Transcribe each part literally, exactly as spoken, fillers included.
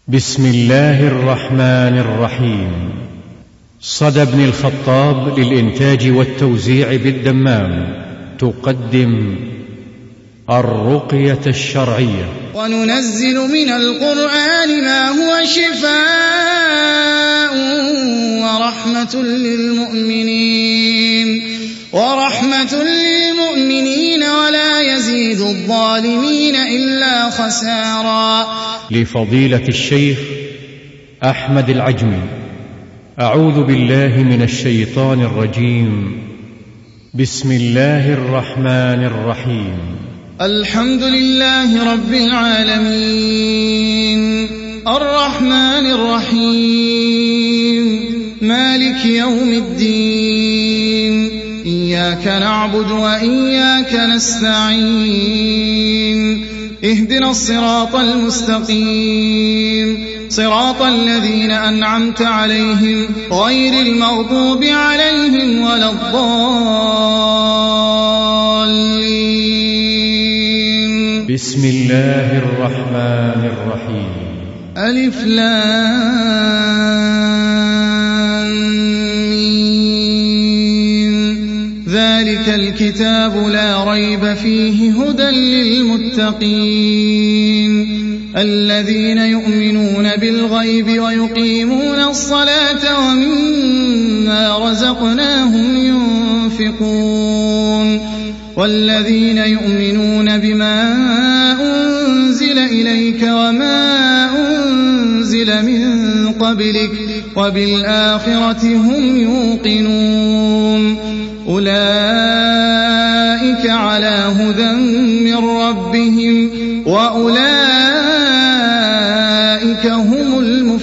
بسم الله الرحمن الرحيم. صدى بن الخطاب للإنتاج والتوزيع بالدمام تقدم الرقية الشرعية. وننزل من القرآن ما هو شفاء ورحمة للمؤمنين ورحمة للمؤمنين ولا يزيد الظالمين إلا خسارا. لفضيلة الشيخ أحمد العجمي. أعوذ بالله من الشيطان الرجيم. بسم الله الرحمن الرحيم. الحمد لله رب العالمين الرحمن الرحيم مالك يوم الدين إياك نعبد وإياك نستعين اهدنا الصراط المستقيم صراط الذين أنعمت عليهم غير المغضوب عليهم ولا الضالين. بسم الله الرحمن الرحيم. ألف لام ميم. ذلك الكتاب لا ريب فيه هدى للمتقين الذين يؤمنون بالغيب ويقيمون الصلاة ومما رزقناهم ينفقون والذين يؤمنون بما أنزل إليك وما أنزل من قبلك وبالآخرة هم يوقنون أولئك على هدى من ربهم وأولئك هم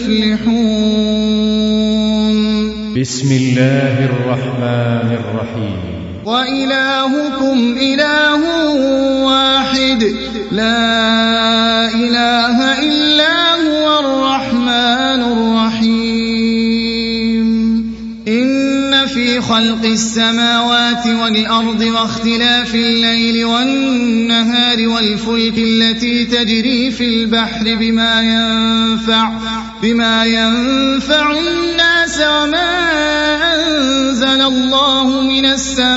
المفلحون. بسم الله الرحمن الرحيم. وإلهكم إله واحد لا إله إلا هو الرحمن الرحيم. إن في خلق السماوات والأرض واختلاف الليل والنهار والفلك التي تجري في البحر بما ينفع بما ينفع الناس وما أنزل الله من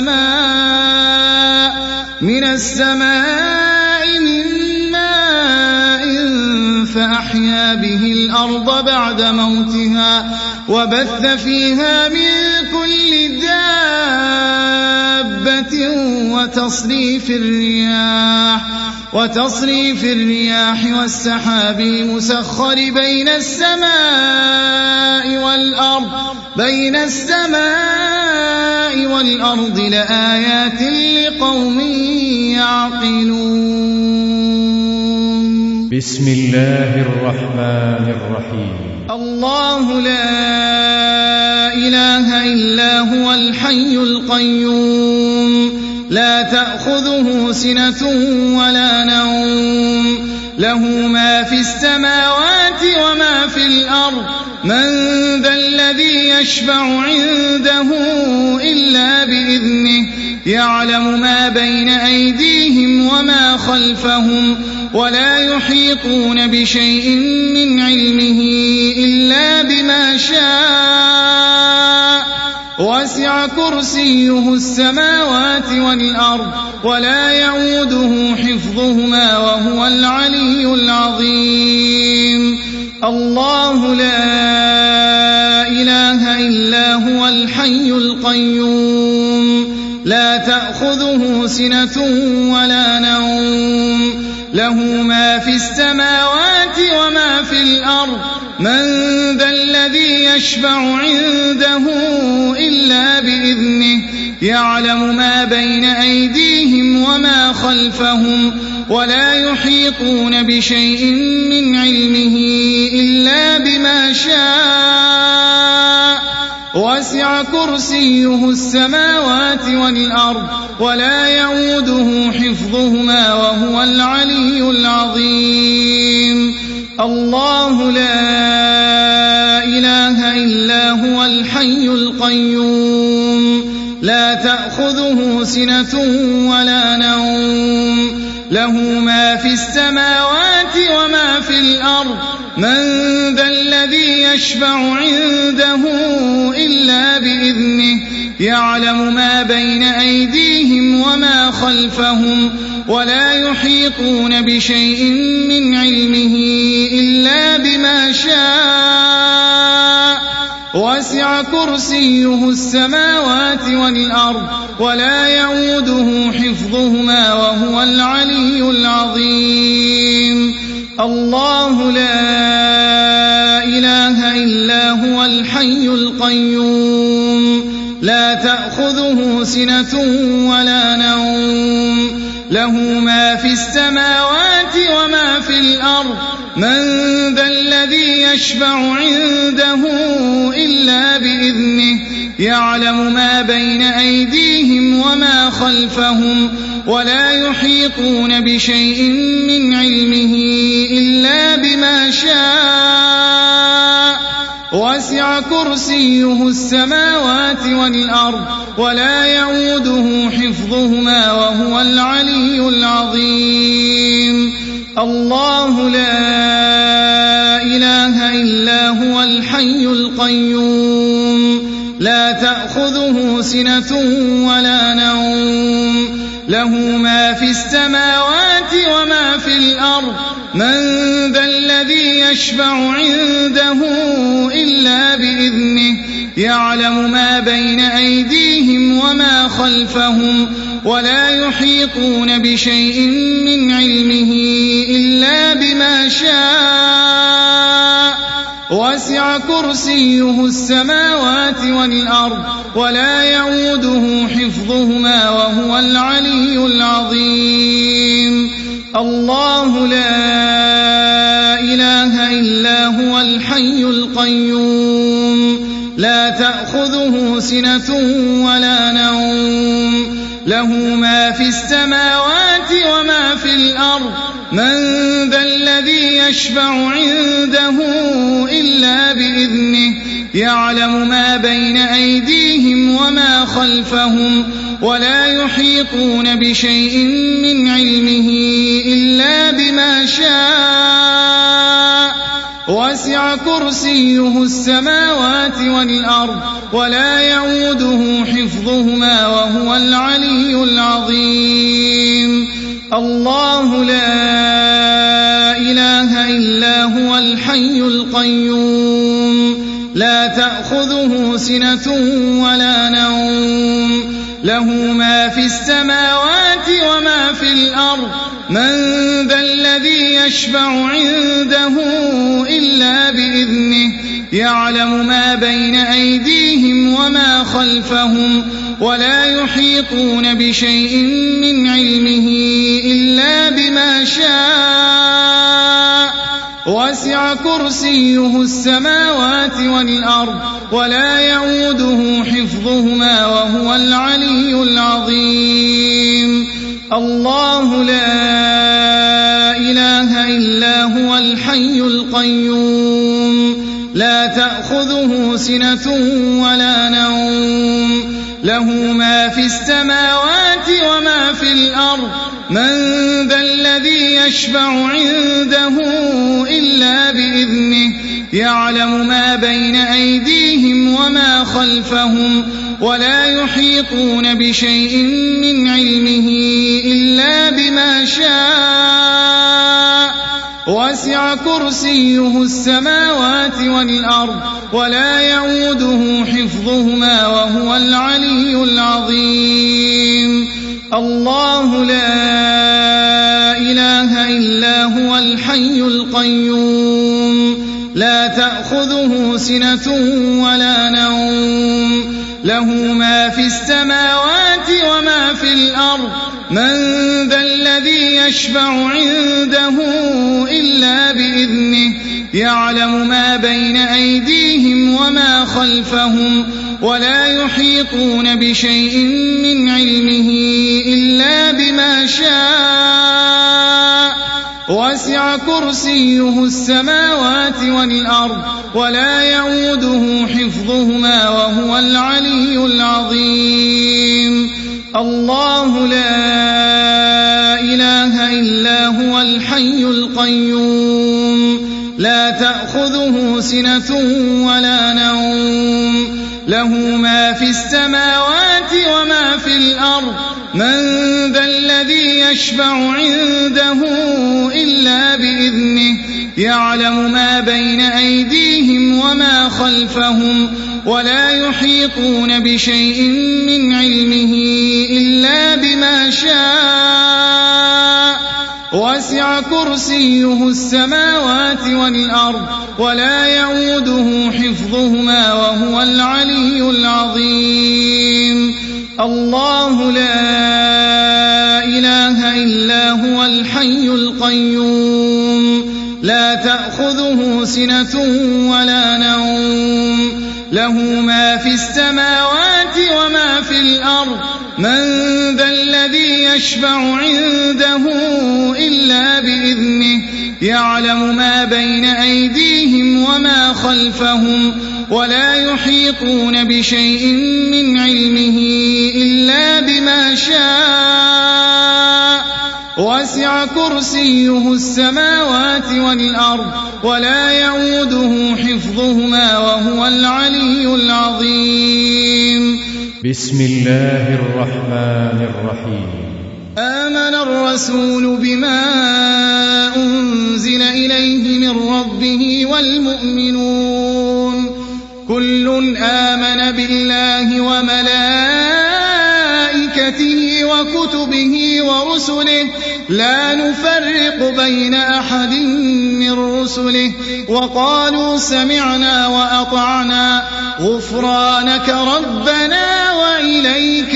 السماء من السماء من ماء فأحيا به الأرض بعد موتها وبث فيها من كل دابة وتصريف الرياح وتصريف الرياح والسحاب المسخر بين السماء والأرض بين السماء والأرض لآيات لقوم يعقلون. بسم الله الرحمن الرحيم. الله لا إله إلا هو الحي القيوم لا تأخذه سنة ولا نوم له ما في السماوات وما في الأرض من ذا الذي يشفع عنده إلا بإذنه يعلم ما بين أيديهم وما خلفهم ولا يحيطون بشيء من علمه إلا بما شاء وسع كرسيه السماوات والأرض ولا يعوده حفظهما وهو العلي العظيم. الله لا إله إلا هو الحي القيوم لا تأخذه سنة ولا نوم له ما في السماوات وما في الأرض من ذا الذي يشفع عنده إلا بإذنه يعلم ما بين أيديهم وما خلفهم ولا يحيطون بشيء من علمه إلا بما شاء وسع كرسيه السماوات والأرض ولا يعوده حفظهما وهو العلي العظيم. الله لا إله إلا هو الحي القيوم لا تأخذه سنة ولا نوم له ما في السماوات وما في الأرض من ذا الذي يشفع عنده إلا بإذنه يعلم ما بين أيديهم وما خلفهم ولا يحيطون بشيء من علمه إلا بما شاء وسع كرسيه السماوات والأرض ولا يؤوده حفظهما وهو العلي العظيم الله لا إله إلا هو الحي القيوم لا تأخذه سنة ولا نوم له ما في السماوات وما في الأرض من ذا الذي يشفع عنده إلا بإذنه يعلم ما بين أيديهم وما خلفهم ولا يحيطون بشيء من علمه إلا بما شاء وسع كرسيه السماوات والأرض ولا يؤوده حفظهما وهو العلي العظيم الله لا إله إلا هو الحي القيوم لا تأخذه سنة ولا نوم له ما في السماوات وما في الأرض من ذا الذي يشفع عنده إلا بإذنه يعلم ما بين أيديهم وما خلفهم ولا يحيطون بشيء من علمه إلا بما شاء وسع كرسيه السماوات والأرض ولا يؤوده حفظهما وهو العلي العظيم الله لا إله إلا هو الحي القيوم لا تأخذه سنة ولا نوم له ما في السماوات وما في الأرض من ذا الذي يشفع عنده إلا بإذنه يعلم ما بين أيديهم وما خلفهم ولا يحيطون بشيء من علمه إلا بما شاء وسع كرسيه السماوات والأرض ولا يؤوده حفظهما وهو العلي العظيم الله لا إله إلا هو الحي القيوم لا تأخذه سنة ولا نوم له ما في السماوات وما في الأرض من ذا الذي يشفع عنده إلا بإذنه يعلم ما بين أيديهم وما خلفهم ولا يحيطون بشيء من علمه إلا بما شاء وسع كرسيه السماوات والأرض ولا يؤوده حفظهما وهو العلي العظيم الله لا إله إلا هو الحي القيوم لا تأخذه سنة ولا نوم له ما في السماوات وما في الأرض من ذا الذي يشفع عنده إلا بإذنه يعلم ما بين أيديهم وما خلفهم ولا يحيطون بشيء من علمه إلا بما شاء وسع كرسيه السماوات والأرض ولا يؤوده حفظهما وهو العلي العظيم الله لا إله إلا هو الحي القيوم لا تأخذه سنة ولا نوم له ما في السماوات وما في الأرض من ذا الذي يشفع عنده إلا بإذنه يعلم ما بين أيديهم وما خلفهم ولا يحيطون بشيء من علمه إلا بما شاء وسع كرسيه السماوات والأرض ولا يؤوده حفظهما وهو العلي العظيم الله لا إله إلا هو الحي القيوم لا تأخذه سنة ولا نوم له ما في السماوات وما في الأرض من ذا الذي يشفع عنده إلا بإذنه يعلم ما بين أيديهم وما خلفهم ولا يحيطون بشيء من علمه إلا بما شاء وسع كرسيه السماوات والأرض ولا يؤوده حفظهما وهو العلي العظيم الله لا إله إلا هو الحي القيوم لا تأخذه سنة ولا نوم له ما في السماوات وما في الأرض من ذا الذي يشفع عنده إلا بإذنه يعلم ما بين أيديهم وما خلفهم ولا يحيطون بشيء من علمه إلا بما شاء وسع كرسيه السماوات والأرض ولا يؤوده حفظهما وهو العلي العظيم بسم الله الرحمن الرحيم آمن الرسول بما أنزل إليه من ربه والمؤمنون كل آمن بالله وملائكته وكتبه ورسله لا نفرق بين أحد من رسله وقالوا سمعنا وأطعنا غفرانك ربنا وإليك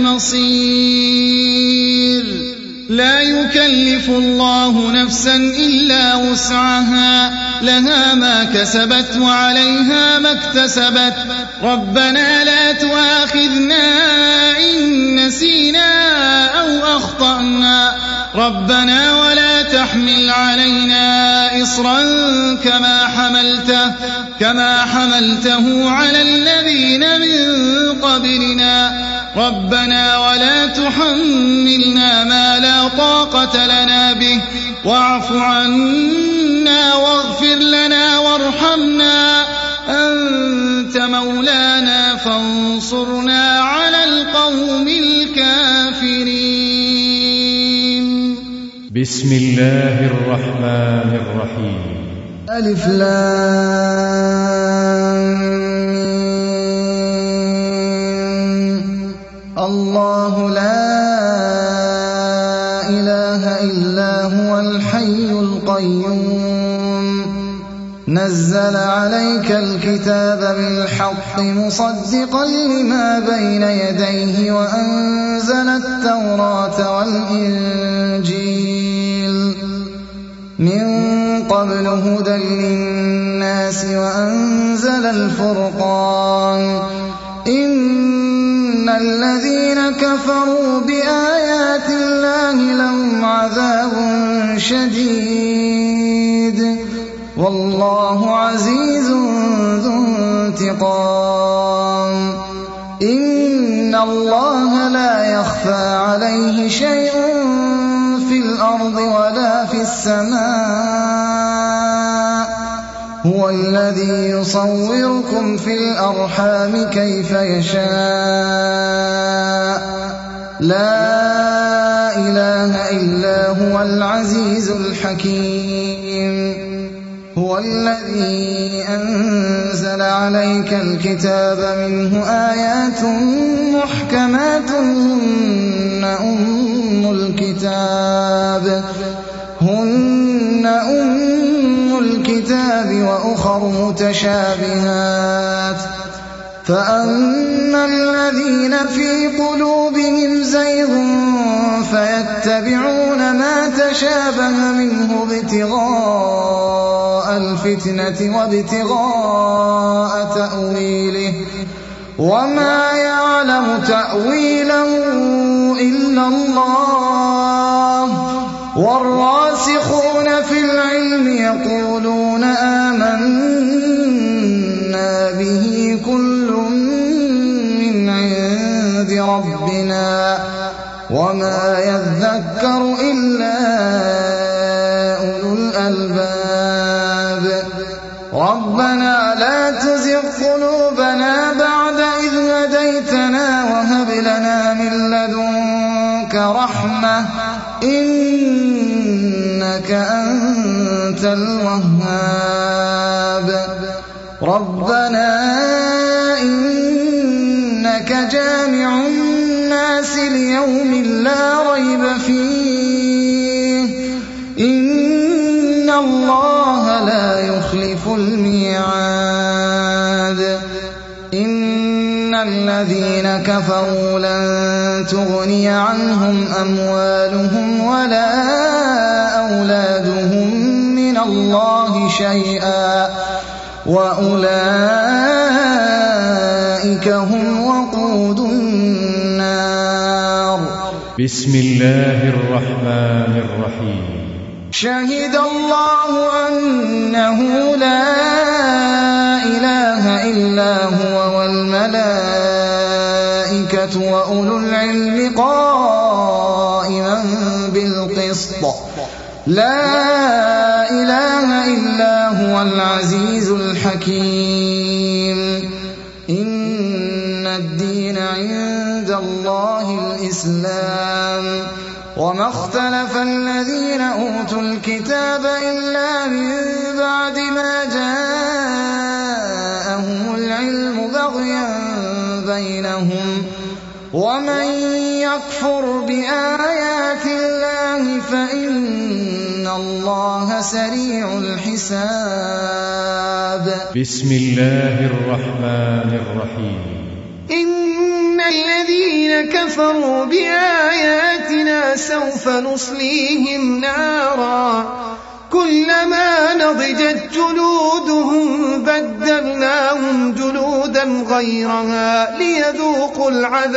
المصير لا يكلف الله نفسا إلا وسعها لها ما كسبت وعليها ما اكتسبت ربنا لا تؤاخذنا إن نسينا أو أخطأنا ربنا ولا تحمل علينا إصرا كما حملته كما حملته على الذين من قبلنا ربنا ولا تحملنا ما لا طاقة لنا به واعف عنا واغفر لنا وارحمنا أنت مولانا فانصرنا على القوم الكافرين بسم الله الرحمن الرحيم ألف لام الله لا إله إلا هو الحي القيوم نزل عليك الكتاب بالحق مصدقا لما بين يديه وأنزل التوراة والإنجيل من قبل هدى للناس وأنزل الفرقان إن الذين كفروا بآيات الله لهم عذاب شديد والله عزيز ذو انتقام إن الله لا يخفى عليه شيء في الأرض ولا في السماء هو الذي يصوركم في الأرحام كيف يشاء لا إله إلا هو العزيز الحكيم هو الذي أنزل عليك الكتاب منه آيات محكمات هن أم الكتاب هن أم الكتاب وأخر متشابهات فأما الذين في قلوبهم زيغ فيتبعون ما تشابه منه ابتغاء الفتنة وابتغاء تأويله وما يعلم تأويله إلا الله والراسخون في العلم يقولون آمنا به كل من عند ربنا وما يذكر إلا أولو الألباب ربنا لا تزغ قلوبنا بعد إذ هديتنا وهب لنا من لدنك رحمة إنك أنت الوهاب ربنا إنك جامع الناس ليوم لا ريب فيه إن الله لا يخلف الميعاد إن الذين كفروا لن تغني عنهم أموالهم ولا أولادهم من الله شيئا وأولئك هم وقود النار. بسم الله الرحمن الرحيم. شهد الله أنه لا إله إلا هو والملائكة وأولو العلم قائما بالقسط لا إله إلا هو العزيز الحكيم إن الدين عند الله الإسلام وما اختلف الذين أوتوا الكتاب إلا من بعد ما جاءهم العلم بغيا بينهم ومن يكفر بآيات الله فإن الله سريع الحساب. بسم الله الرحمن الرحيم. إن الذين كفروا بآياتنا سوف نصليهم نارا كلما نضجت جلودهم بدلناهم جلودا غيرها ليذوقوا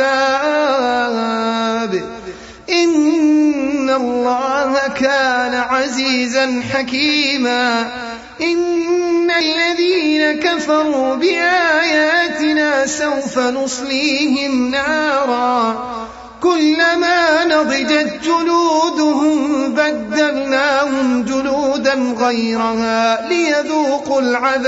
العذاب إن الله كان عزيزا حكيما. إن الذين كفروا بآياتنا سوف نصليهم نارا كلما نضجت جلودهم بدلناهم جلودا غيرها ليذوقوا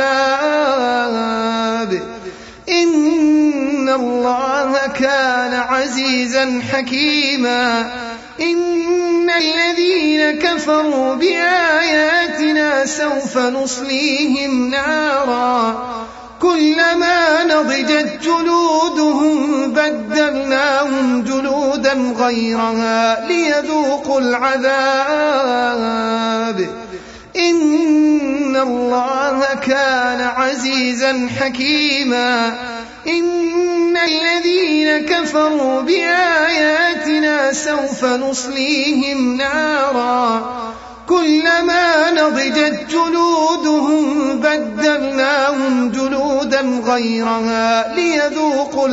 العذاب إن الله كان عزيزا حكيما. إن الذين كفروا بآياتنا سوف نصليهم نارا كلما نضجت جلودهم بدلناهم جلودا غيرها ليذوقوا العذاب إن الله كان عزيزا حكيما. إن الذين كفروا بآياتنا سوف نصليهم نارا كلما نضجت جلودهم بدلناهم جلودا غيرها ليذوقوا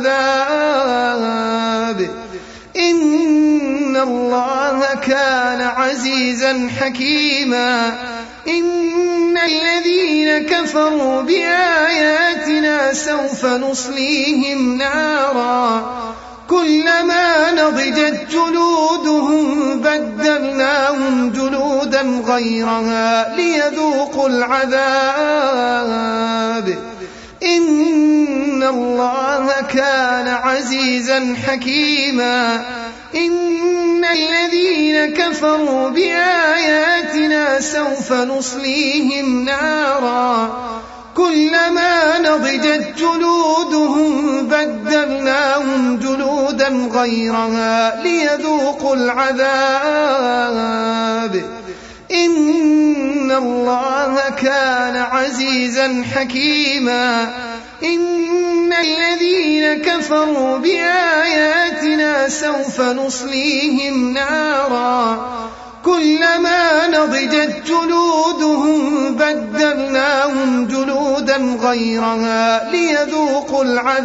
العذاب إن الله كان عزيزا حكيما. إن الذين كفروا بآياتنا سوف نصليهم نارا كلما نضجت جلودهم بدلناهم جلودا غيرها ليذوقوا العذاب إن الله كان عزيزا حكيما. إن الذين كفروا بآياتنا سوف نصليهم نارا كلما نضجت جلودهم بدلناهم جلودا غيرها ليذوقوا العذاب إن الله كان عزيزا حكيما. إن الذين كفروا بآياتنا سوف نصليهم نارا كلما نضجت جلودهم بدلناهم جلودا غيرها ليذوقوا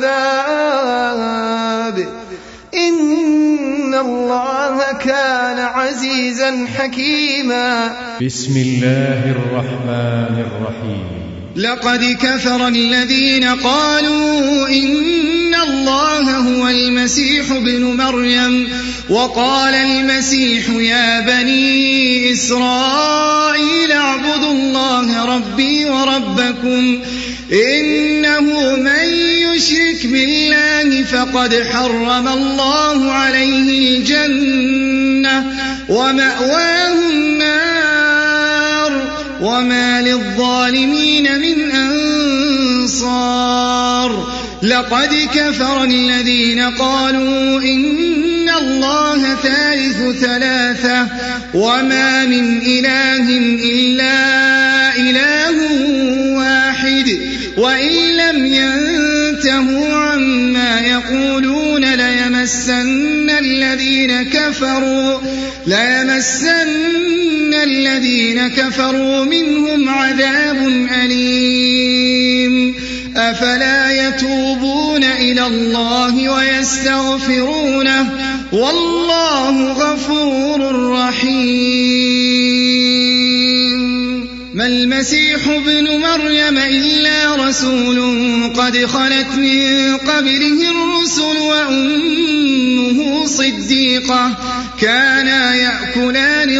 العذاب إن الله كان عزيزا حكيما. بسم الله الرحمن الرحيم. لقد كفر الذين قالوا إن الله هو المسيح ابن مريم وقال المسيح يا بني إسرائيل اعبدوا الله ربي وربكم إنه من يشرك بالله فقد حرم الله عليه الجنة ومأواه النار وما للظالمين من أنصار لقد كفر الذين قالوا إن الله ثالث ثلاثة وما من إله إلا إله واحد وإن لم ينتهوا عما يقولون ليمسن الذين كفروا ليمسن الذين كفروا منهم عذاب أليم أفلا يتوبون إلى الله ويستغفرونه والله غفور رحيم ما المسيح ابن مريم إلا رسول قد خلت من قبله الرسل وأمه صديقة كانا يأكلان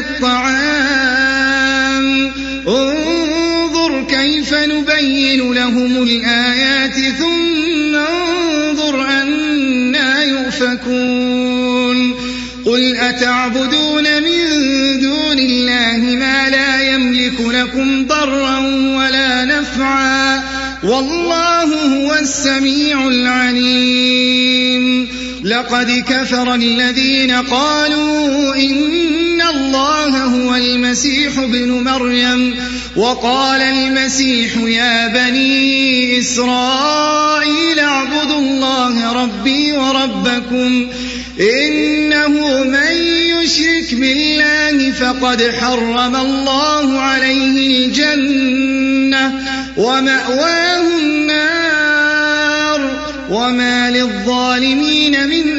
الطعام انظر كيف نبين لهم الآيات ثم انظر أنا يؤفكون قل أتعبدون من دون الله ما لا يملك لكم ضرا ولا نفعا والله هو السميع العليم لقد كفر الذين قالوا إن الله هو المسيح ابن مريم وقال المسيح يا بني إسرائيل اعبدوا الله ربي وربكم إنه من يشرك بالله فقد حرم الله عليه الجنة ومأواه النار وما للظالمين من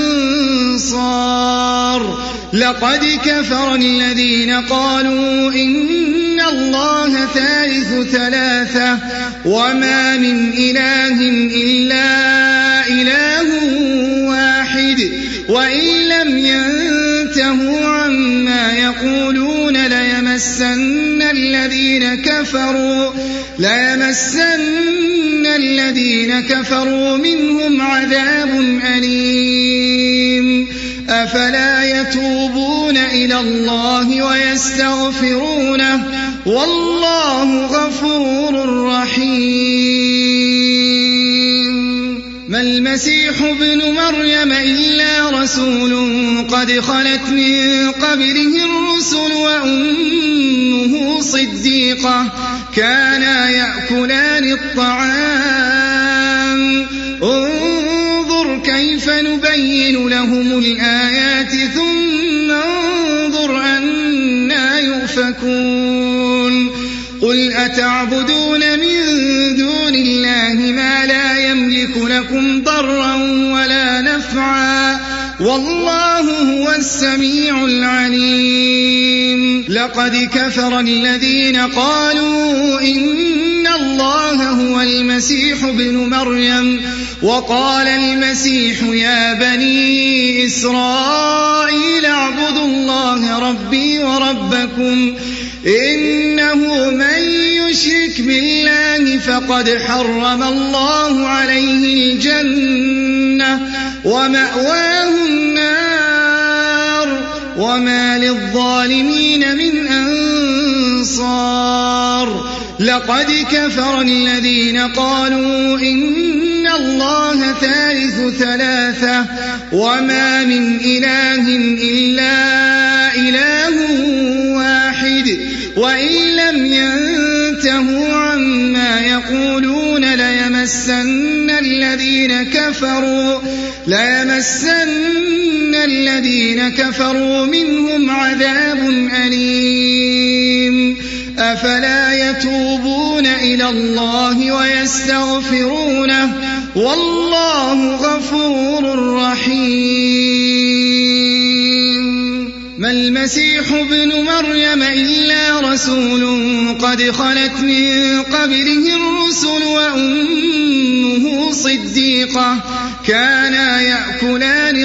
أنصار لقد كفر الذين قالوا إن الله ثالث ثلاثة وما من إله إلا إله واحد وإن لم ينتهوا عما يقولون ليمسن الذين كفروا ليمسن الذين كفروا منهم عذاب أليم أفلا يتوبون إلى الله ويستغفرونه والله غفور رحيم ما المسيح ابن مريم إلا رسول قد خلت من قبله الرسل وأمه صديقة كانا يأكلان الطعام انظر كيف نبين لهم الآيات ثم انظر أنا يؤفكون قل أتعبدون من دون الله ما لا يملك لكم ضرا ولا نفعا والله هو السميع العليم لقد كفر الذين قالوا إن الله هو المسيح ابن مريم وقال المسيح يا بني إسرائيل اعبدوا الله ربي وربكم إنه من يشرك بالله فقد حرم الله عليه الجنة ومأواه النار وما للظالمين من أنصار لقد كفر الذين قالوا إن الله ثالث ثلاثة وما من إله إلا إله واحد وإن لم ينتهوا عما يقولون ليمسن الذين كفروا ليمسن الذين كفروا منهم عذاب أليم أفلا يتوبون إلى الله ويستغفرونه والله غفور رحيم ما المسيح ابن مريم إلا رسول قد خلت من قبله الرسل وأمه صديقة كانا يأكلان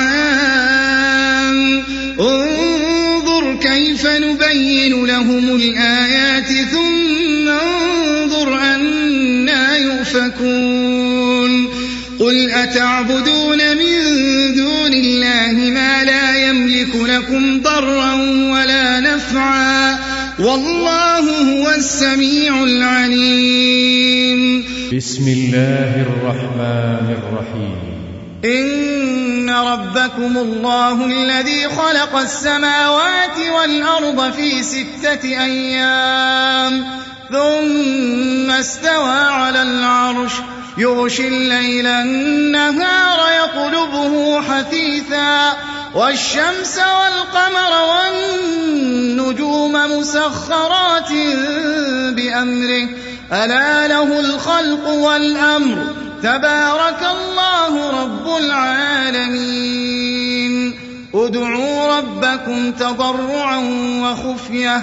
الطعام انظر كيف نبين لهم الآيات ثم انظر أنى يؤفكون قل أتعبدون من دون الله ما لا يملك لكم ضرا ولا نفعا والله هو السميع العليم. بسم الله الرحمن الرحيم. إن ربكم الله الذي خلق السماوات والأرض في ستة أيام ثم استوى على العرش يغشي الليل النهار يطلبه حثيثا والشمس والقمر والنجوم مسخرات بأمره ألا له الخلق والأمر تبارك الله رب العالمين. ادعوا ربكم تضرعا وخفية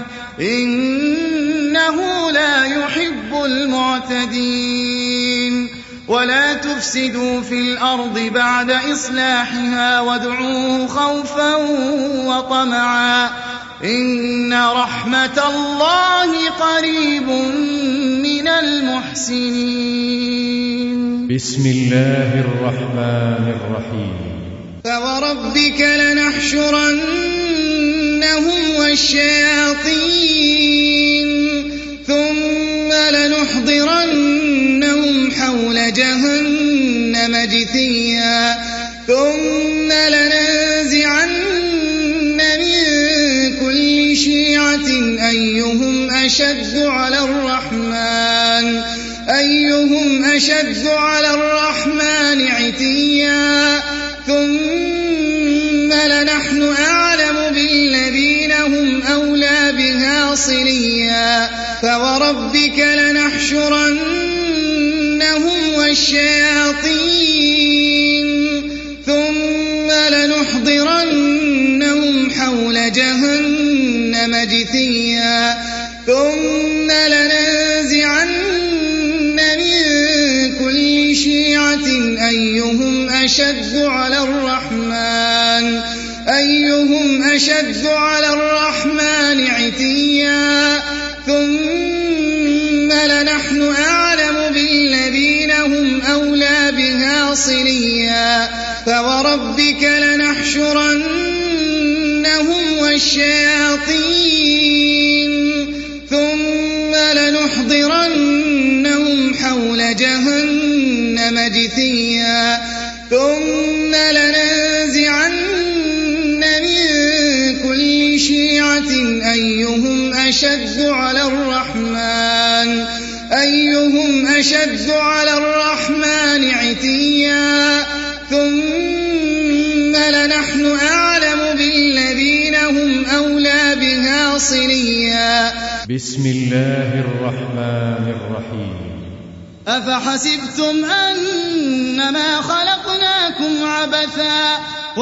إنه لا يحب المعتدين. ولا تفسدوا في الأرض بعد إصلاحها وادعوه خوفا وطمعا إن رحمة الله قريب من المحسنين. بسم الله الرحمن الرحيم. فوربك لنحشرنهم والشياطين ثم لنحضرنهم حول جهنم جثيا ثم لننزعن من كل شيعة أيهم أشد على الرحمن أيهم أشد على الرحمن عتيا ثم لنحن أعلم بالذين هم أولى بها صليا. فوربك لنحشرنهم والشياطين ثم لنحضرنهم حول جهنم جثيا ثم لننزعن من كل شيعة أيهم أشد على الرحمن أيهم أشد على الرحمن عتيا ثم لنحن أعلم بالذين هم أولى بها صليا. فوربك لنحشرنهم والشياطين ثم لنحضرنهم حول جهنم جثيا ثم لننزعن من كل شيعة أيهم أشد على الرحمن أيهم أشد على الرحمن عتيا ثم لنحن أعلم بالذين هم أولى بها صليا. بسم الله الرحمن الرحيم. أفحسبتم أنما خلقناكم عبثا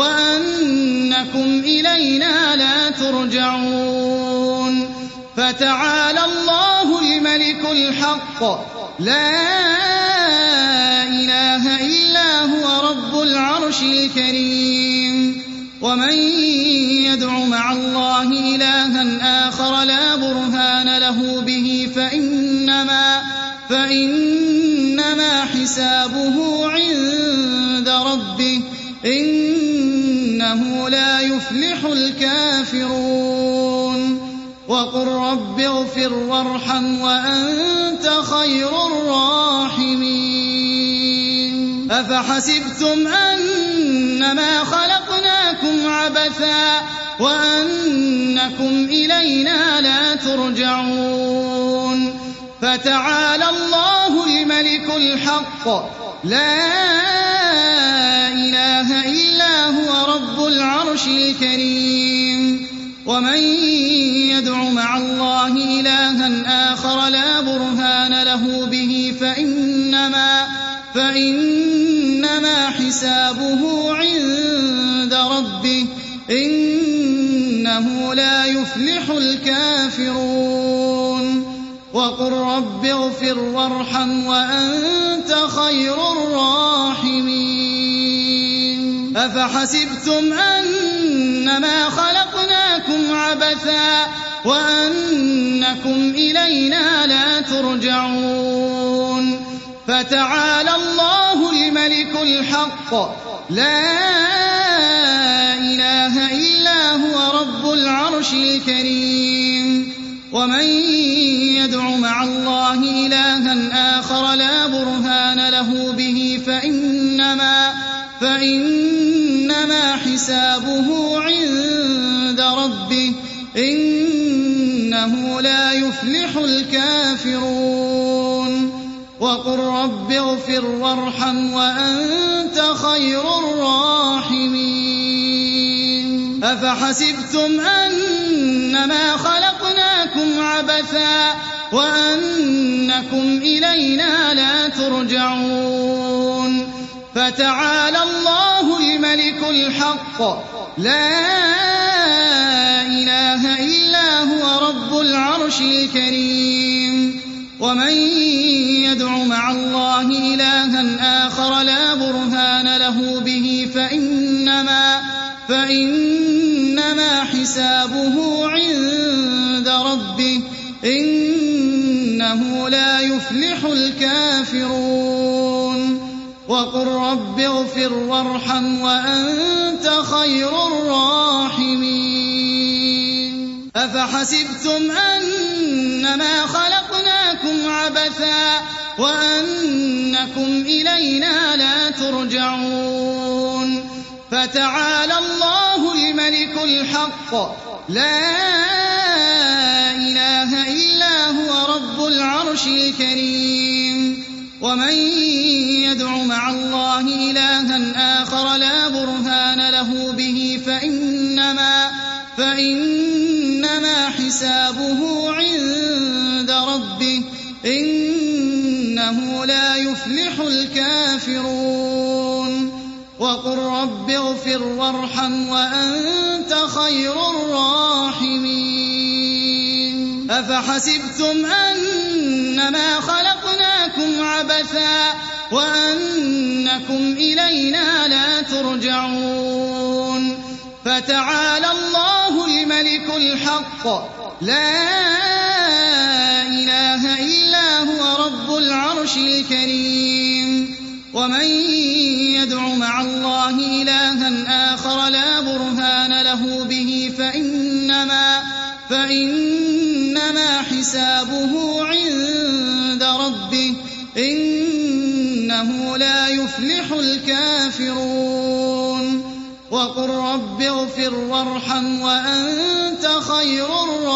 وأنكم إلينا لا ترجعون فتعالى الله الملك الحق لا إله إلا هو رب العرش الكريم. ومن يدع مع الله إلها آخر لا برهان له به فإنما فإنما حسابه عند ربه إنه لا يفلح الكافرون. وقل رب اغفر وارحم وأنت خير الراحمين. أفحسبتم أنما خلقناكم عبثا وأنكم إلينا لا ترجعون فتعالى الله الملك الحق لا إله إلا هو رب العرش الكريم. ومن يدع مع الله إلها آخر لا برهان له به فإنما فإنما حسابه عند ربه إنه إنه لا يفلح الكافرون وقل رب اغفر وارحم وأنت خير الراحمين أفحسبتم أنما خلقناكم عبثا وأنكم إلينا لا ترجعون فتعالى الله الملك الحق لا إله إلا هو رب العرش الكريم ومن يدع مع الله إلها آخر لا برهان له به فإنما, فإنما حسابه عند ربه إنه لا يفلح الكافرون وقل رب اغفر وارحم وأنت خير الراحمين أفحسبتم أنما خلقناكم عبثا وأنكم إلينا لا ترجعون فتعالى الله الملك الحق لا إله إلا هو رب العرش الكريم ومن يدع مع الله إلها آخر لا برهان له به فإنما, فإنما حسابه عند ربه إنه لا يفلح الكافرون وقل رب اغفر وارحم وأنت خير الراحمين أفحسبتم أنما خلقناكم عبثا وأنكم إلينا لا ترجعون فتعالى الله الملك الحق لا إله إلا هو رب العرش الكريم ومن يدع مع الله إلها آخر لا برهان له به فإنما, فإنما حسابه عند ربه إنه لا يفلح الكافرون وقل رب اغفر وارحم وأنت خير الراحمين أفحسبتم أنما خلقناكم عبثا وأنكم إلينا لا ترجعون فتعالى الله الملك الحق لا إله إلا هو رب العرش الكريم ومن يدع مع الله إلها آخر لا برهان له به فإنما, فإنما حسابه عند ربه إنه لا يفلح الكافرون وقل رب اغفر وارحم وأنت خير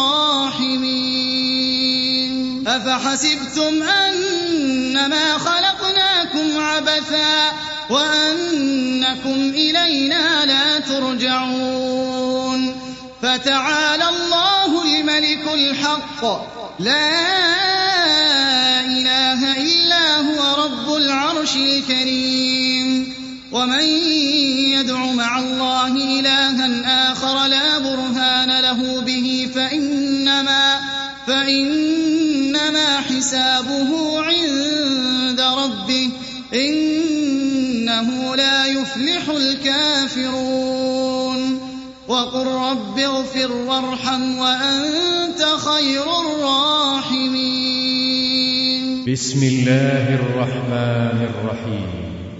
الراحمين أفحسبتم أنما خلقناكم عبثا وأنكم إلينا لا ترجعون فتعالى الله الملك الحق لا إله إلا هو رب العرش الكريم ومن يدع مع الله إلها آخر لا برهان له به فإنما, فإنما حسابه عند ربه إنه لا يفلح الكافرون وقل رب اغفر وارحم وأنت خير الراحمين بسم الله الرحمن الرحيم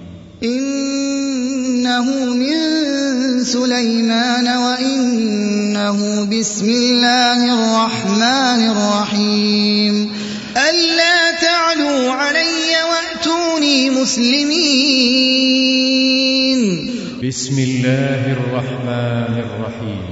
إنه من سليمان وإنه بسم الله الرحمن الرحيم ألا تعلوا علي وأتوني مسلمين بسم الله الرحمن الرحيم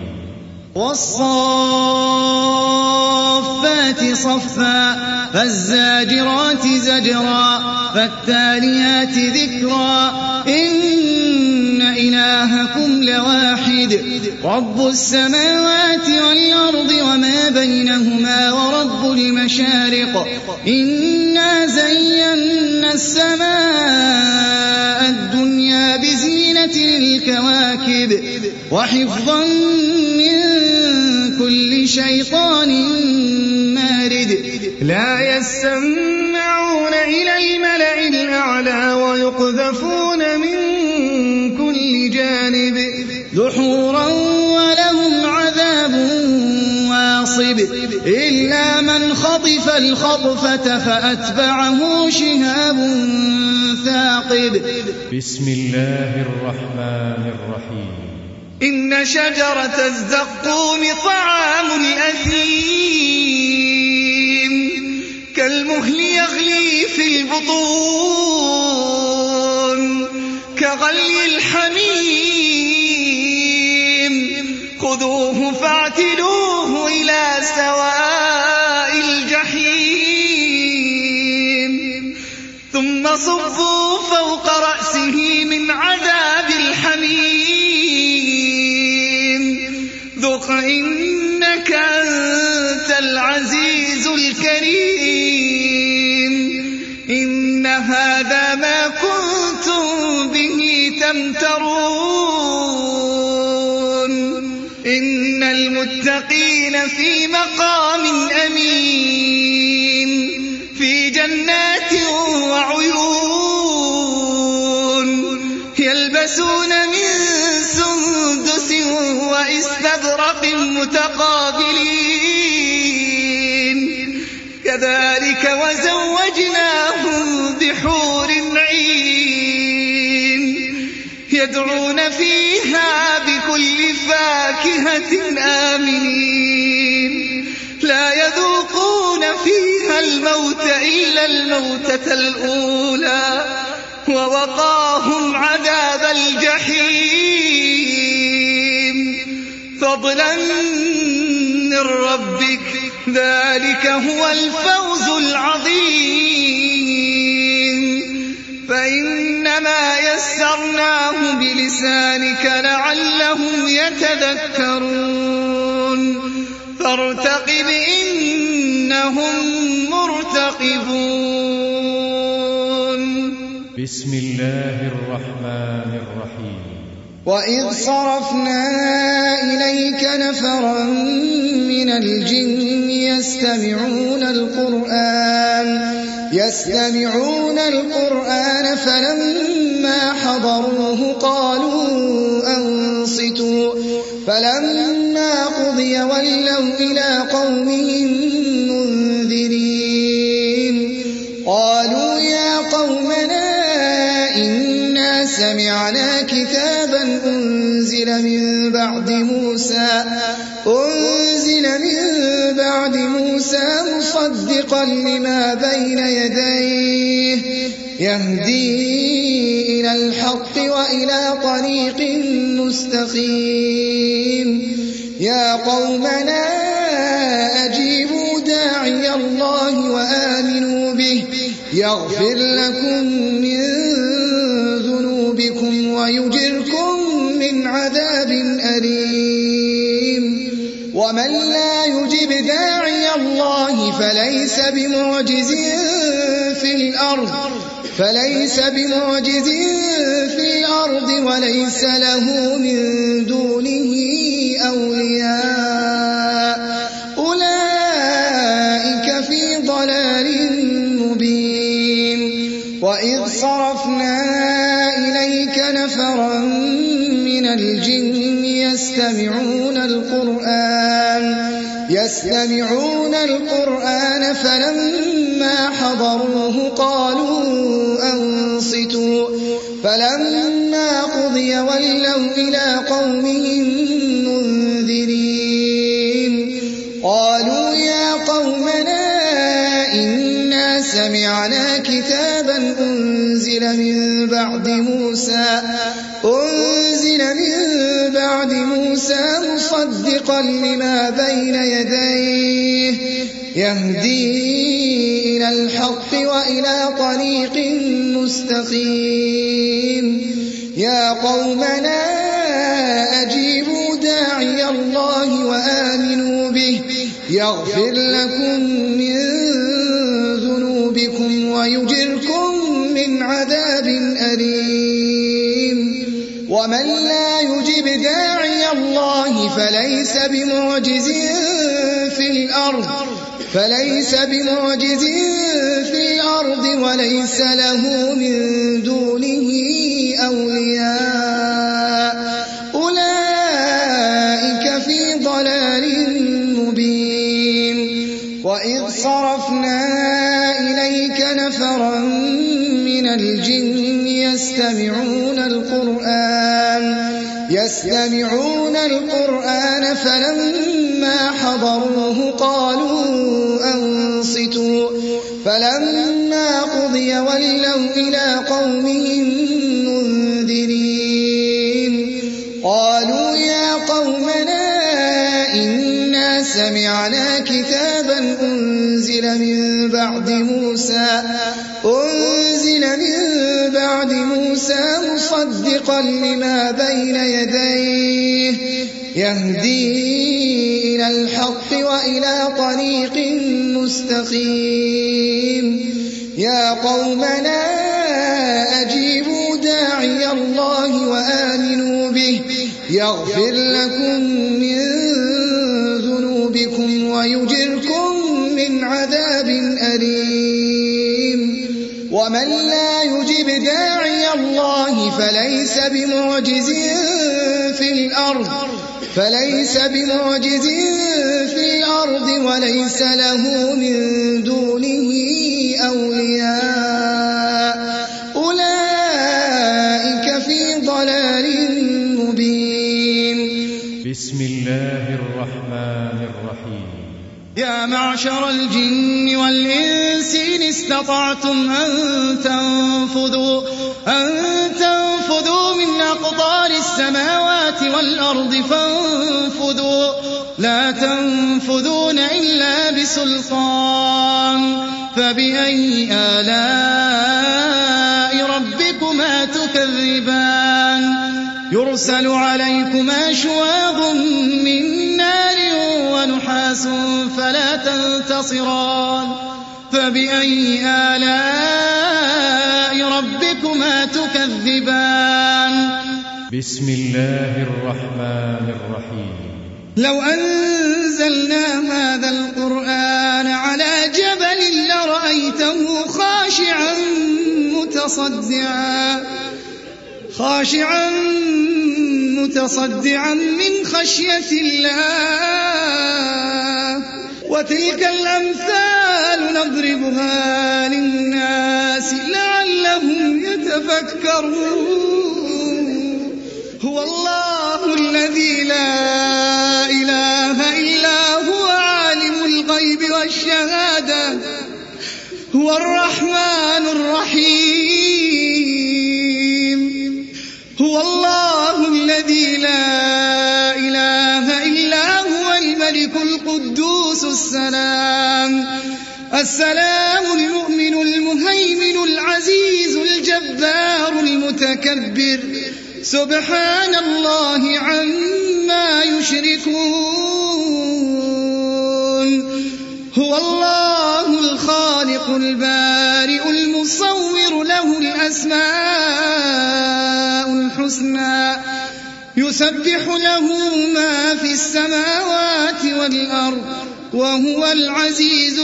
والصافات صفا فالزاجرات زجرا فالتاليات ذكرا إن إلهكم لواحد رب السماوات والأرض وما بينهما ورب المشارق إنا زينا السماء الدنيا بزينة الكواكب وحفظا من كل شيطان مارد لا يسمعون إلى الملأ الأعلى ويقذفون من كل جانب دحورا ولهم عذاب واصب إلا من خطف الخطفة فأتبعه شهاب ثاقب بسم الله الرحمن الرحيم إن شجرة الزقوم طعام الأثيم كالمهل يغلي في البطون كغلي الحميم خذوه فاعتلوه إلى سواء الجحيم ثم صبوا فوق رأسه من عذاب الحميم ذق إنك أنت العزيز الكريم إن هذا ما كنتم به تمترون إن المتقين في مقام أمين في جنات وعيون يلبسون من سندس وإستبرق متقابلين كذلك وزوجناهم بحور عين يدعون فيها بكل فاكهة آمنين لا يذوقون فيها الموت إلا الموتة الأولى ووقاهم عذاب الجحيم فضلا من ربك ذلك هو الفوز العظيم فإنما يسرناه بلسانك لعلهم يتذكرون فارتقب إنهم مرتقبون بسم الله الرحمن الرحيم وإذ صرفنا إليك نفرا من الجن يستمعون القرآن يستمعون القرآن فلما حضروه قالوا أنصتوا فلما قضي ولوا إلى قومهم منذرين قالوا يا قومنا إنا سمعنا كتابا أنزل من بعد موسى أنزل من بعد موسى مصدقا لما بين يديه يهدي إلى الحق وإلى طريق مستقيم يا قومنا أجيبوا داعي الله وآمنوا به يغفر لكم من ذنوبكم ويجركم من عذاب أليم ومن لا يجب داعي الله فليس بمعجز في الأرض فليس بمعجز في الأرض وليس له من دونه أولياء أولئك في ضلال مبين وإذ صرفنا إليك نفرا من الجن يستمعون القرآن يستمعون القرآن فلما حضروه قالوا أنصتوا فلما قضي ولوا إلى قومهم منذرين قالوا يا قومنا إنا سمعنا كتابا أنزل من بعد موسى أنزل من بعد موسى مصدقا لما بين يديه يهدي إلى الحق وإلى طريق مستقيم يا قومنا أجيبوا داعي الله وآمنوا به يغفر لكم من ذنوبكم ويجركم من عذاب أليم ومن لا يجب داعي الله فليس بمعجز في الأرض فليس بمعجز في الأرض وليس له من دونه أولياء أولئك في ضلال مبين وإذ صرفنا إليك نفرا من الجن يستمعون القرآن يستمعون القرآن فلما حضروه قالوا أنصتوا فلما قضي ولوا إلى قومهم منذرين قالوا يا قومنا إنا سمعنا كتابا أنزل من بعد موسى أنزل من بعد موسى مصدقا لما بين يديه يهدي إلى الحق وإلى طريق مستقيم يا قومنا أجيبوا داعي الله وآمنوا به يغفر لكم من ذنوبكم ويجركم من عذاب أليم ومن لا يجب داعي الله فليس بمعجز في الأرض فليس بمعجز في الأرض وليس له من دونه أولياء أولئك في ضلال مبين بسم الله الرحمن الرحيم يا معشر الجن والإنس إن استطعتم أن تنفذوا أن تنفذوا من أقطار السماوات والأرض فانفذوا لا تنفذون إلا بسلطان فبأي آلاء ربكما تكذبان يرسل عليكما شواظ من نار ونحاس فلا تنتصران فبأي آلاء ربكما تكذبان بسم الله الرحمن الرحيم لو أنزلنا هذا القرآن على جبل لرأيته خاشعا متصدعا خاشعا متصدعا من خشية الله وتلك الأمثال نضربها للناس لعلهم يتفكرون هو الله الذي لا إله إلا هو عالم الغيب والشهادة هو الرحمن الرحيم هو الله الذي لا إله إلا هو الملك القدوس السلام السلام المؤمن المهيمن العزيز الجبار المتكبر سبحان الله عما يشركون هو الله الخالق البارئ المصور له الأسماء الحسنى يسبح له ما في السماوات والأرض وهو العزيز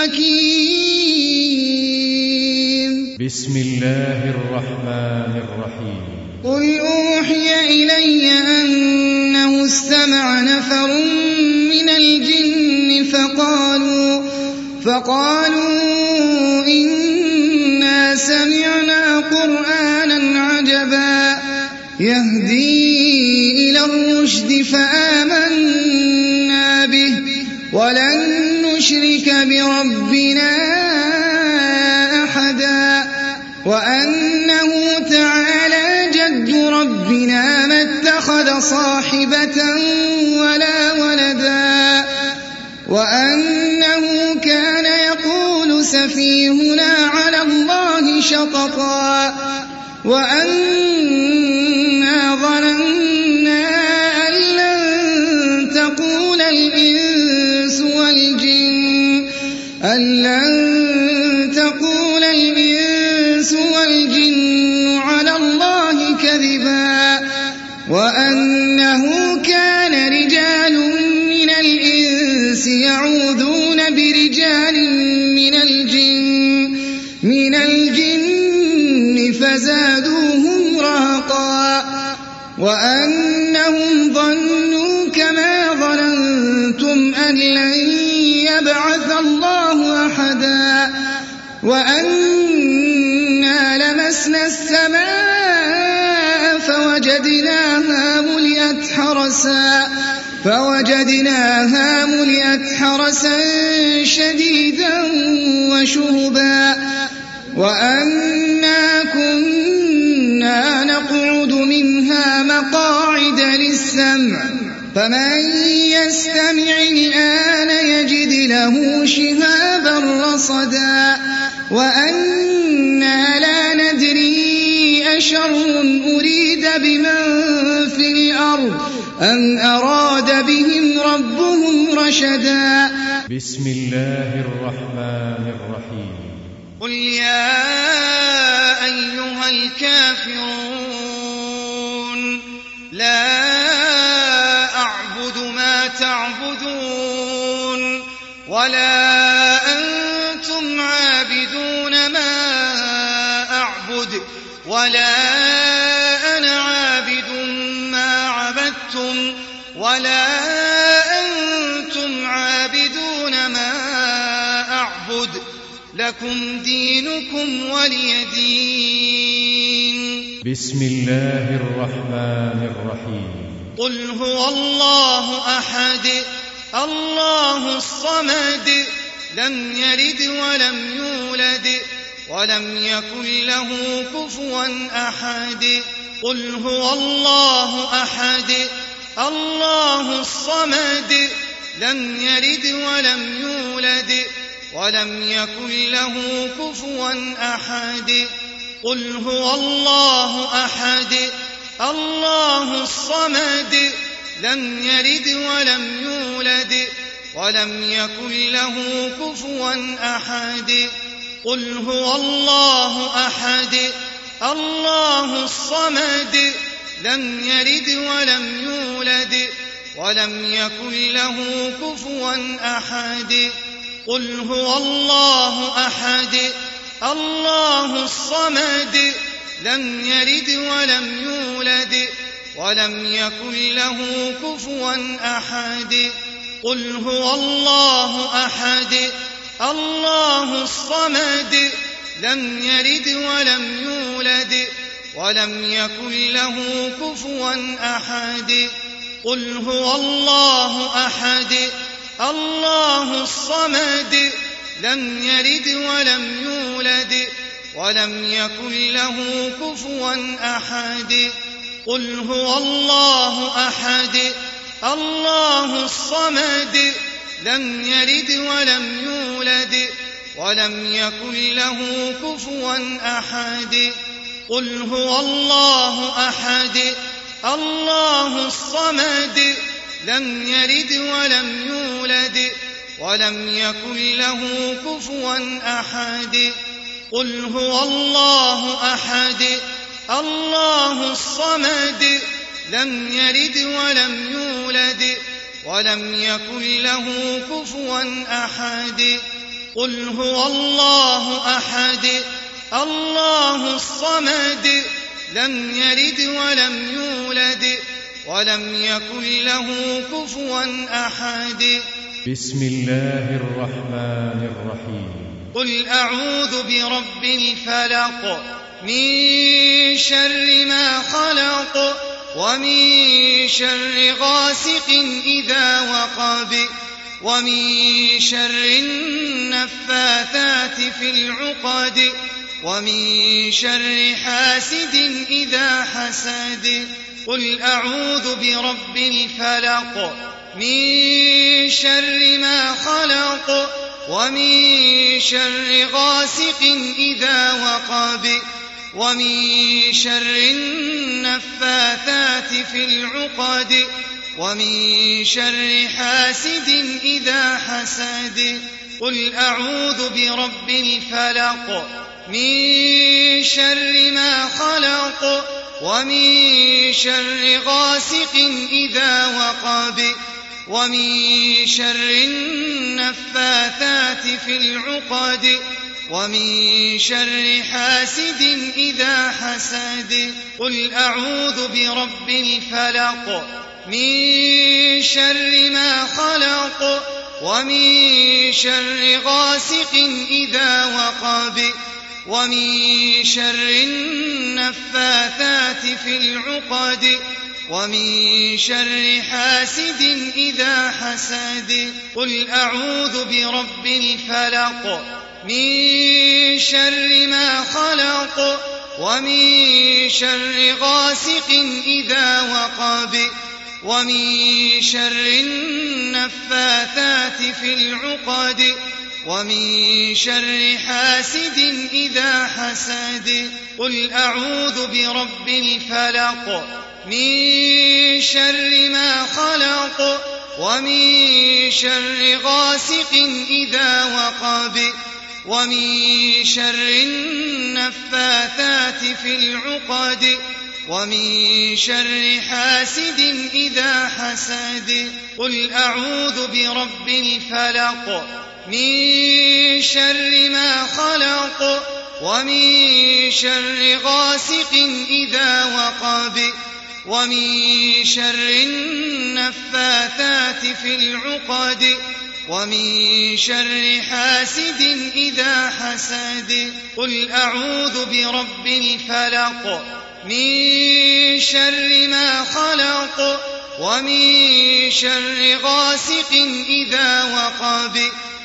الحكيم بسم الله الرحمن الرحيم قل أوحي إلي أنه استمع نفر من الجن فقالوا فقالوا إنا سمعنا قرآنا عجبا يهدي إلى الرشد فآمنا به ولن نشرك بربنا أحدا وأنه تعالى جد ربنا ما اتخذ صاحبة ولا ولدا وأنه كان يقول سفيهنا على الله شططا وأن من الجن فزادوهم رهقا وأنهم ظنوا كما ظننتم أن لن يبعث الله أحدا وأنا لمسنا السماء فوجدناها ملئت حرسا فوجدناها ملئت حرسا شديدا وشهبا وأنا كنا نقعد منها مقاعد للسمع فمن يستمع الآن يجد له شهابا رصدا وأنا لا ندري أشر أريد بمن في الأرض أم أراد بهم ربهم رشدا. بسم الله الرحمن الرحيم. قل يا أيها الكافرون لا أعبد ما تعبدون ولا أنتم عابدون ما أعبد ولا أنا عابد ما عبدتم ولا أنتم عابدون ما أعبد لكم دينكم ولي دين. بسم الله الرحمن الرحيم. قل هو الله أحد الله الصمد لم يلد ولم يولد ولم يكن له كفوا أحد. قل هو الله أحد الله الصمد لم يلد ولم يولد ولم يكن له كفوا أحد. قل هو الله أحد الله الصمد لم يلد ولم يولد ولم يكن له كفوا أحد. قل هو الله أحد الله الصمد لم يلد ولم يولد ولم يكن له كفوا أحد. قل هو الله أحد الله الصمد لم يلد ولم يولد ولم يكن له كفوا أحد. قل هو الله أحد الله الصمد لم يلد ولم يولد ولم يكن له كفوا أحد. قل هو الله أحد الله الصمد لم يلد ولم يولد ولم يكن له كفوا أحد. قل هو الله أحد الله الصمد لم يلد ولم يولد ولم يكن له كفوا أحد. قل هو الله أحد الله الصمد لم يلد ولم يولد ولم يكن له كفوا أحد. قل هو الله أحد الله الصمد لم يلد ولم يولد ولم يكن له كفوا أحد. قل هو الله أحد الله الصمد لم يلد ولم يولد ولم يكن له كفوا أحد. بسم الله الرحمن الرحيم. قل أعوذ برب الفلق من شر ما خلق ومن شر غاسق إذا وقب ومن شر النفاثات في العقد ومن شر حاسد إذا حسد. قل أعوذ برب الفلق من شر ما خلق ومن شر غاسق إذا وقب ومن شر النفاثات في العقد ومن شر حاسد إذا حسد. قل أعوذ برب الفلق من شر ما خلق ومن شر غاسق إذا وقب ومن شر النفاثات في العقد ومن شر حاسد إذا حسد قل أعوذ برب الفلق من شر ما خلق ومن شر غاسق إذا وقب ومن شر النفاثات في العقد ومن شر حاسد إذا حسد قل أعوذ برب الفلق من شر ما خلق ومن شر غاسق إذا وقب ومن شر النفاثات في العقد ومن شر حاسد إذا حسد قل أعوذ برب الفلق من شر ما خلق ومن شر غاسق إذا وقب ومن شر النفاثات في العقد ومن شر حاسد إذا حسد قل أعوذ برب الفلق من شر ما خلق ومن شر غاسق إذا وقب ومن شر النفاثات في العقد ومن شر حاسد إذا حسد قل أعوذ برب الفلق من شر ما خلق ومن شر غاسق إذا وقب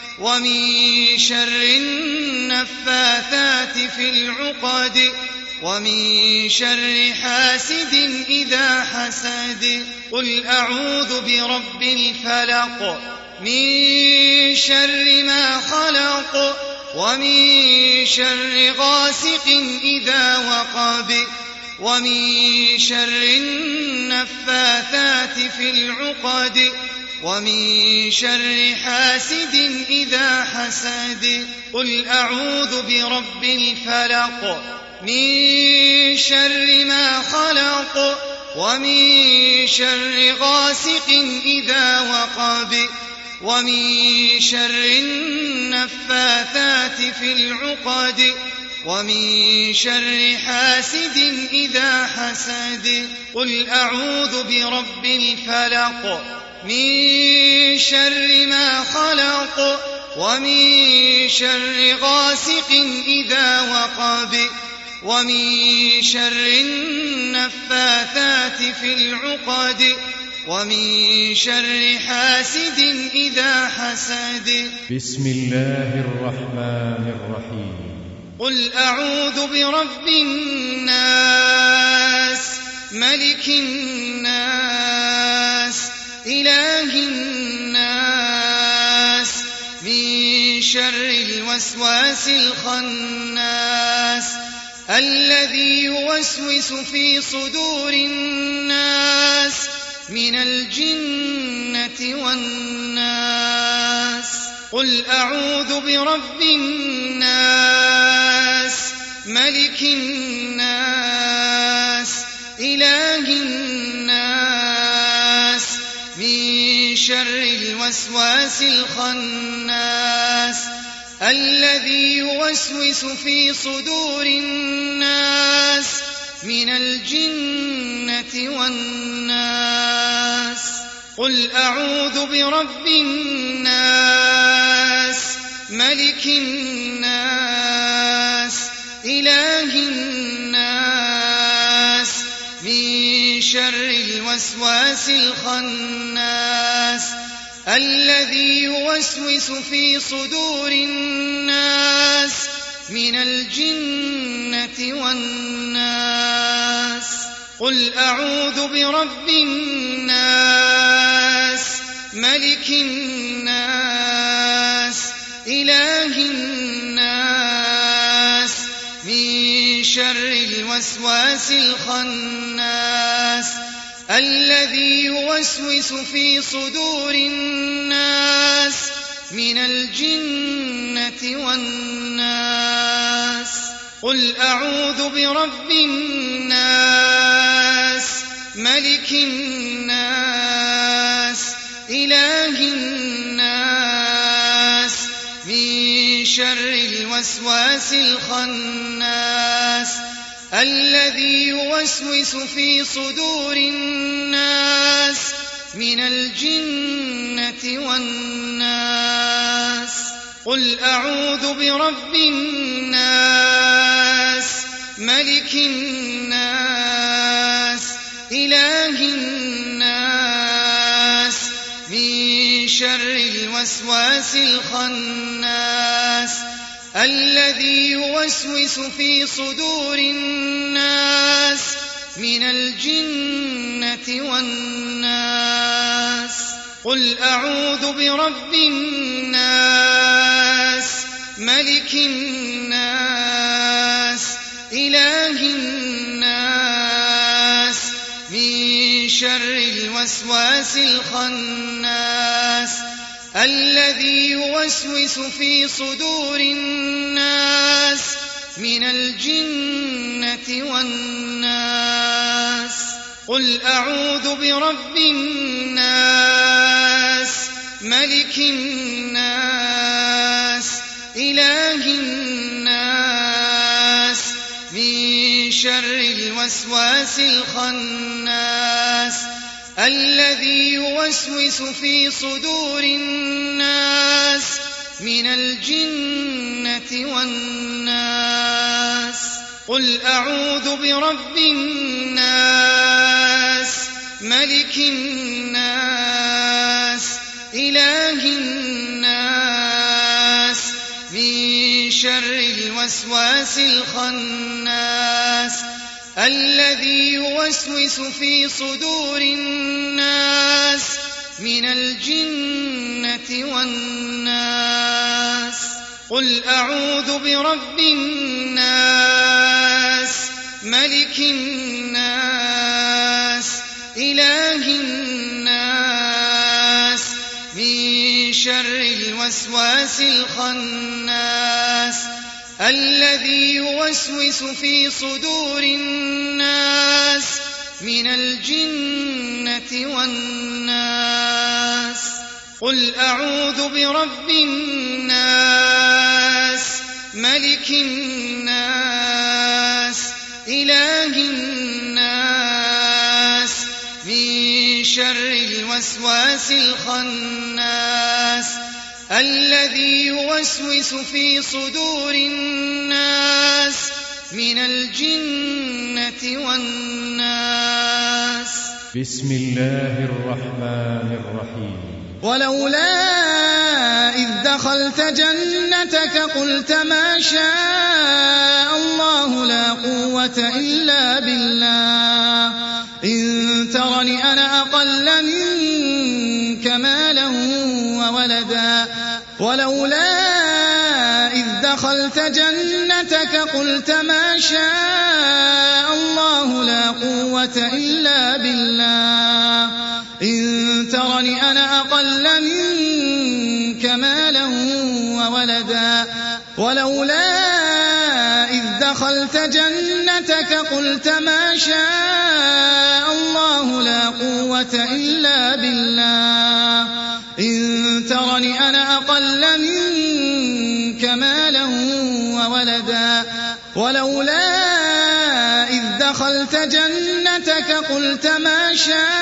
ومن شر النفاثات في العقد ومن شر حاسد إذا حسد قل أعوذ برب الفلق من شر ما خلق ومن شر غاسق إذا وقب ومن شر النفاثات في العقد ومن شر حاسد إذا حسد قل أعوذ برب الفلق من شر ما خلق ومن شر غاسق إذا وقب ومن شر النفاثات في العقد ومن شر حاسد إذا حسد قل أعوذ برب الفلق من شر ما خلق ومن شر غاسق إذا وقب ومن شر النفاثات في العقد ومن شر حاسد إذا حسد بسم الله الرحمن الرحيم قل أعوذ برب الناس ملك الناس إله الناس من شر الوسواس الخناس الذي يوسوس في صدور الناس من الجنة والناس قل أعوذ برب الناس ملك الناس إله الناس من شر الوسواس الخناس الذي يوسوس في صدور الناس من الجنة والناس قل أعوذ برب الناس ملك الناس إله الناس من شر الوسواس الخناس الذي يوسوس في صدور الناس من الجنة والناس قل أعوذ برب الناس ملك الناس إله الناس من شر الوسواس الخناس الذي يوسوس في صدور الناس من الجنة والناس قل أعوذ برب الناس ملك الناس إله الناس من شر الوسواس الخناس الذي يوسوس في صدور الناس من الجنة والناس. قل أعوذ برب الناس ملك الناس إله الناس من شر الوسواس الخناس الذي يوسوس في صدور الناس من الجنة والناس. قل أعوذ برب الناس ملك الناس إله الناس من شر الوسواس الخناس الذي يوسوس في صدور الناس من الجنة والناس. قل أعوذ برب الناس ملك الناس إله الناس من شر الوسواس الخناس الذي يوسوس في صدور الناس من الجنة والناس. قل أعوذ برب الناس ملك الناس إله الناس من شر الوسواس الخناس الذي يوسوس في صدور الناس من الجنة والناس. قل أعوذ برب الناس ملك الناس إله الناس من شر الوسواس الخناس الذي يوسوس في صدور الناس من الجنة والناس. قل أعوذ برب الناس ملك الناس إله الناس من شر الوسواس الخناس الذي يوسوس في صدور الناس من الجنة والناس. بسم الله الرحمن الرحيم. ولولا إذ دخلت جنتك قلت ما شاء الله لا قوة إلا بالله إن ترني أنا أقل منك مالا وولدا. ولولا إذ دخلت جنتك قلت ما شاء الله لا قوة إلا بالله إن ترني أنا أقل منك مالا وولدا. ولولا إذ دخلت جنتك قلت ما شاء الله لا قوة إلا بالله إن ترني أنا أقل منك مالا وولدا. ولولا إذ دخلت جنتك قلت ما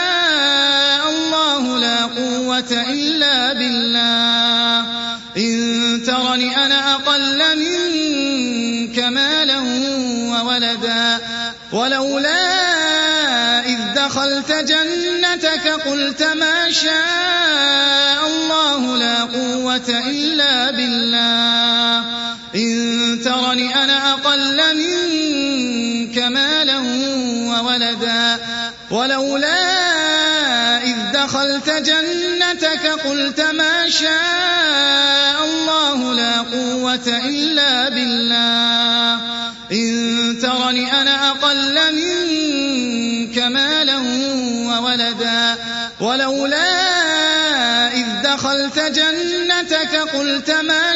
شاء الله لا قوة إلا بالله إن ترني أنا أقل منك مالا وولدا. ولولا إذ دخلت جنتك قلت ما شاء الله لا قوة إلا بالله إن ترني أنا أقل منك مالا وولدا. ولولا إذ دخلت جنتك قلت ما شاء الله لا قوة إلا بالله إن ترني أنا أقل منك مالا وولدا. ولولا إذ دخلت جنتك قلت ما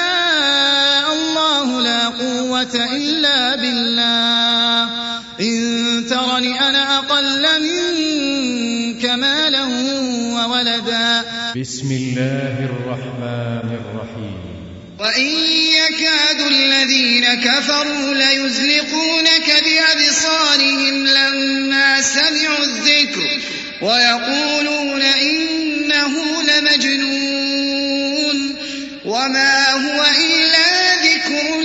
شاء الله لا قوة إلا بالله إن ترني أنا أقل منك مالا وولدا. بسم الله الرحمن الرحيم. وإن يكاد الذين كفروا ليزلقونك بأبصارهم لما سمعوا الذكر ويقولون إنه لمجنون وما هو إلا ذكر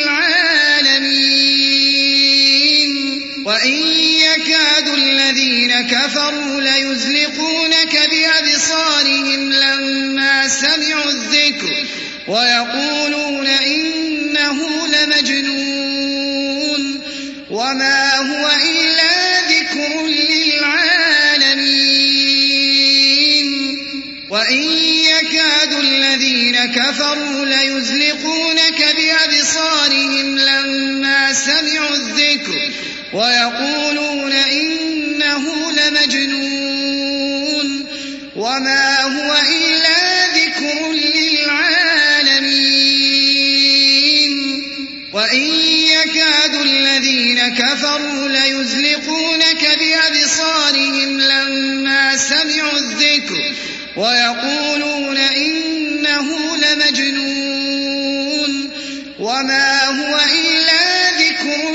للعالمين وإن يكاد الذين كفروا ليزلقونك بأبصارهم لما سمعوا الذكر ويقولون إنه لمجنون وما هو إلا ذكر للعالمين وإن يكاد الذين كفروا ليزلقونك بأبصارهم لما سمعوا الذكر ويقولون إنه لمجنون وما هو إلا ذكر للعالمين وإن يكاد الذين كفروا ليزلقونك بأبصارهم لما سمعوا الذكر ويقولون إنه لمجنون وما هو إلا ذكر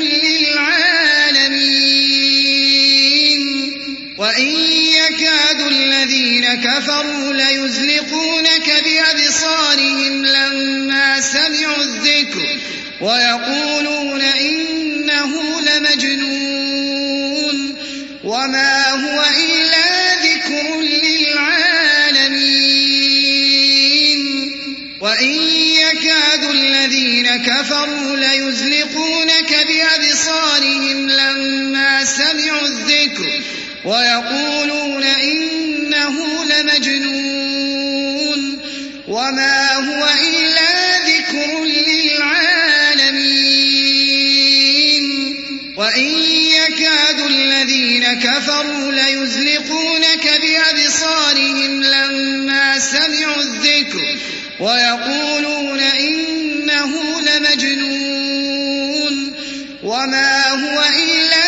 للعالمين وإن يكاد الذين كفروا ليزلقونك بأبصارهم لما سمعوا الذكر ويقولون إنه لمجنون وما هو إلا ذكر للعالمين وإن يكاد الذين كفروا ليزلقونك بأبصارهم لما سمعوا الذكر ويقولون إنه لمجنون وما هو إلا ذكر للعالمين وإن يكاد الذين كفروا ليزلقونك بأبصارهم لما سمعوا الذكر ويقولون إنه لمجنون وما هو إلا